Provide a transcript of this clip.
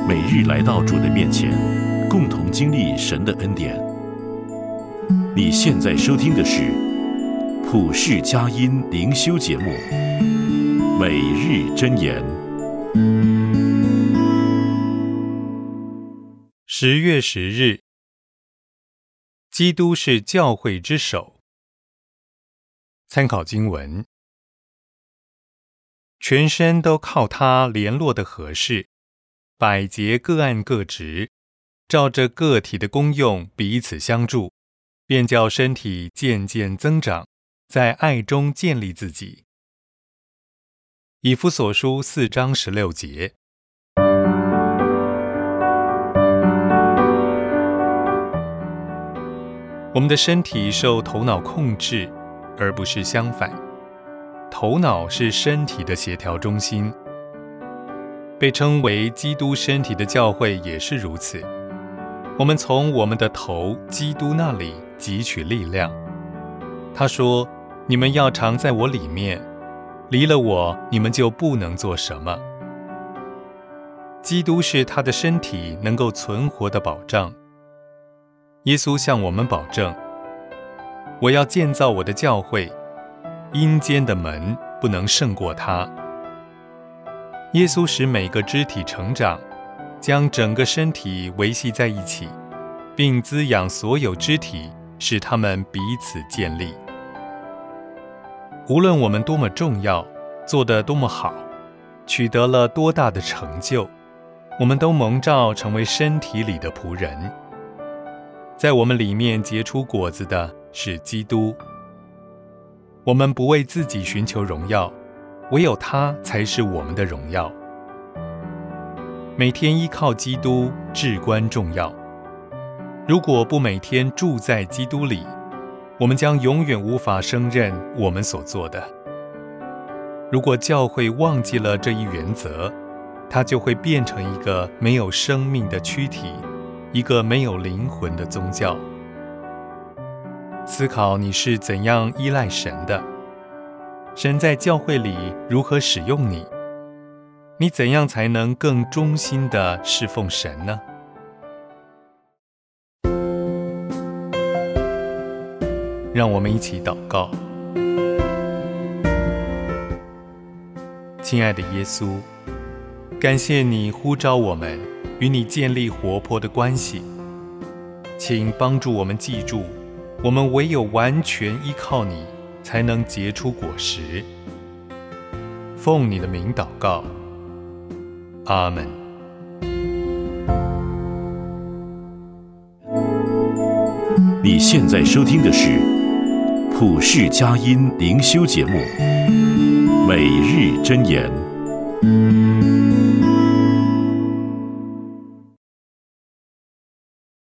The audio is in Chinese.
每日来到主的面前，共同经历神的恩典。你现在收听的是普世佳音灵修节目《每日箴言》。 10月10日，基督是教会之首。参考经文：全身都靠他联络的合适，百节各按各职，照着个体的功用彼此相助，便叫身体渐渐增长，在爱中建立自己。以弗所书4章16节。我们的身体受头脑控制，而不是相反。头脑是身体的协调中心。被称为基督身体的教会也是如此。我们从我们的头基督那里汲取力量。他说：你们要常在我里面，离了我，你们就不能做什么。基督是他的身体能够存活的保障。耶稣向我们保证：我要建造我的教会，阴间的门不能胜过它。耶稣使每个肢体成长，将整个身体维系在一起，并滋养所有肢体，使它们彼此建立。无论我们多么重要，做得多么好，取得了多大的成就，我们都蒙召成为身体里的仆人。在我们里面结出果子的是基督。我们不为自己寻求荣耀，唯有他才是我们的荣耀。每天依靠基督至关重要。如果不每天住在基督里，我们将永远无法胜任我们所做的。如果教会忘记了这一原则，它就会变成一个没有生命的躯体，一个没有灵魂的宗教。思考你是怎样依赖神的，神在教会里如何使用你，你怎样才能更忠心地侍奉神呢？让我们一起祷告。亲爱的耶稣，感谢你呼召我们与你建立活泼的关系，请帮助我们记住，我们唯有完全依靠你，才能结出果实。奉你的名祷告，阿们。 你现在收听的是普世佳音灵修节目《每日箴言》。